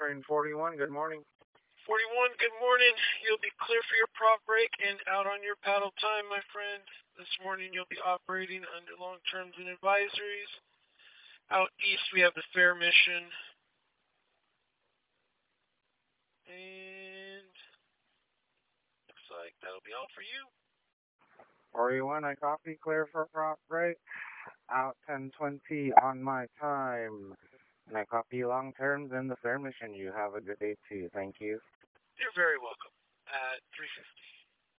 train 41, good morning. 41, good morning. You'll be clear for your prop break and out on your paddle time, my friend. This morning you'll be operating under long terms and advisories. Out east we have the fair mission. And looks like that'll be all for you. 41, I copy, clear for prop break. Out 10:20 on my time. And I copy long terms and the fair mission. You have a good day too. Thank you. You're very welcome. At 3:50.